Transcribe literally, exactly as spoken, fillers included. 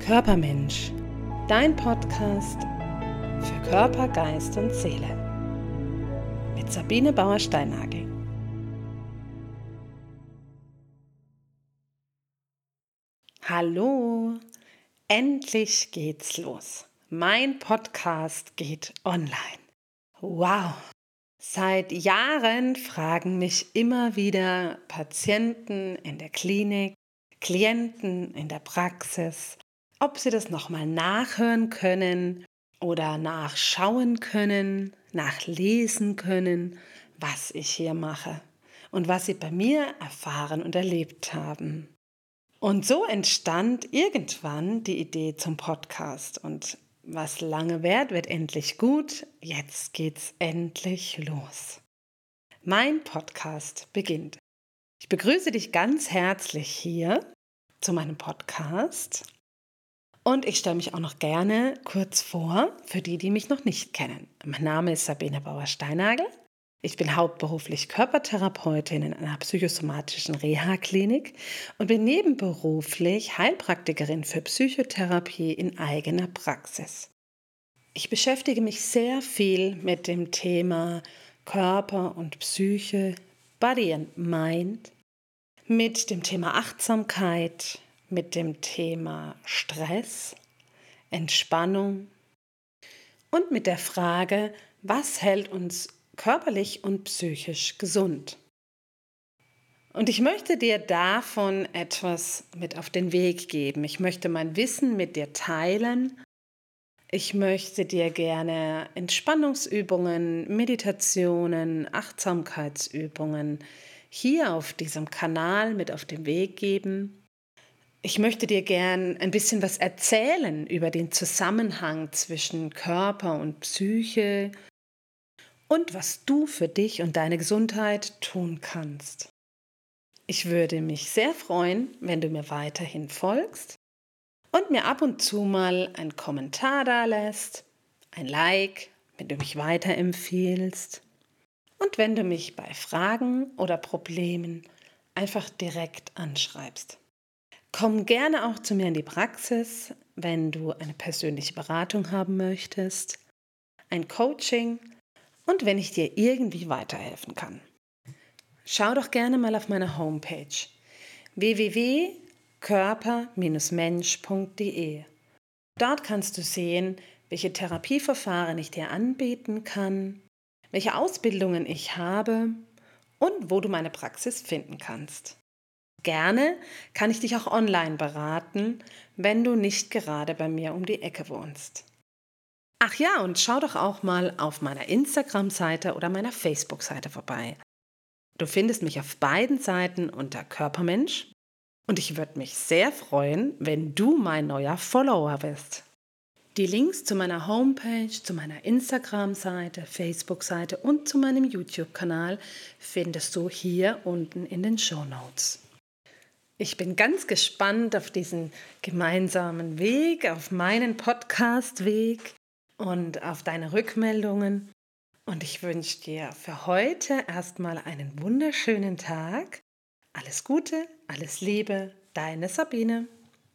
Körpermensch, dein Podcast für Körper, Geist und Seele mit Sabine Bauer-Steinagel. Hallo, endlich geht's los. Mein Podcast geht online. Wow! Seit Jahren fragen mich immer wieder Patienten in der Klinik, Klienten in der Praxis, ob sie das nochmal nachhören können oder nachschauen können, nachlesen können, was ich hier mache und was sie bei mir erfahren und erlebt haben. Und so entstand irgendwann die Idee zum Podcast. Und was lange währt, wird endlich gut. Jetzt geht's endlich los. Mein Podcast beginnt. Ich begrüße dich ganz herzlich hier zu meinem Podcast. Und ich stelle mich auch noch gerne kurz vor, für die, die mich noch nicht kennen. Mein Name ist Sabine Bauer-Steinagel. Ich bin hauptberuflich Körpertherapeutin in einer psychosomatischen Reha-Klinik und bin nebenberuflich Heilpraktikerin für Psychotherapie in eigener Praxis. Ich beschäftige mich sehr viel mit dem Thema Körper und Psyche, Body and Mind, mit dem Thema Achtsamkeit, mit dem Thema Stress, Entspannung und mit der Frage, was hält uns körperlich und psychisch gesund? Und ich möchte dir davon etwas mit auf den Weg geben. Ich möchte mein Wissen mit dir teilen. Ich möchte dir gerne Entspannungsübungen, Meditationen, Achtsamkeitsübungen hier auf diesem Kanal mit auf den Weg geben. Ich möchte dir gern ein bisschen was erzählen über den Zusammenhang zwischen Körper und Psyche und was du für dich und deine Gesundheit tun kannst. Ich würde mich sehr freuen, wenn du mir weiterhin folgst und mir ab und zu mal einen Kommentar da lässt, ein Like, wenn du mich weiterempfiehlst und wenn du mich bei Fragen oder Problemen einfach direkt anschreibst. Komm gerne auch zu mir in die Praxis, wenn du eine persönliche Beratung haben möchtest, ein Coaching und wenn ich dir irgendwie weiterhelfen kann. Schau doch gerne mal auf meiner Homepage w w w punkt körper mensch punkt d e. Dort kannst du sehen, welche Therapieverfahren ich dir anbieten kann, welche Ausbildungen ich habe und wo du meine Praxis finden kannst. Gerne kann ich dich auch online beraten, wenn du nicht gerade bei mir um die Ecke wohnst. Ach ja, und schau doch auch mal auf meiner Instagram-Seite oder meiner Facebook-Seite vorbei. Du findest mich auf beiden Seiten unter Körpermensch und ich würde mich sehr freuen, wenn du mein neuer Follower bist. Die Links zu meiner Homepage, zu meiner Instagram-Seite, Facebook-Seite und zu meinem YouTube-Kanal findest du hier unten in den Shownotes. Ich bin ganz gespannt auf diesen gemeinsamen Weg, auf meinen Podcast-Weg und auf deine Rückmeldungen. Und ich wünsche dir für heute erstmal einen wunderschönen Tag. Alles Gute, alles Liebe, deine Sabine.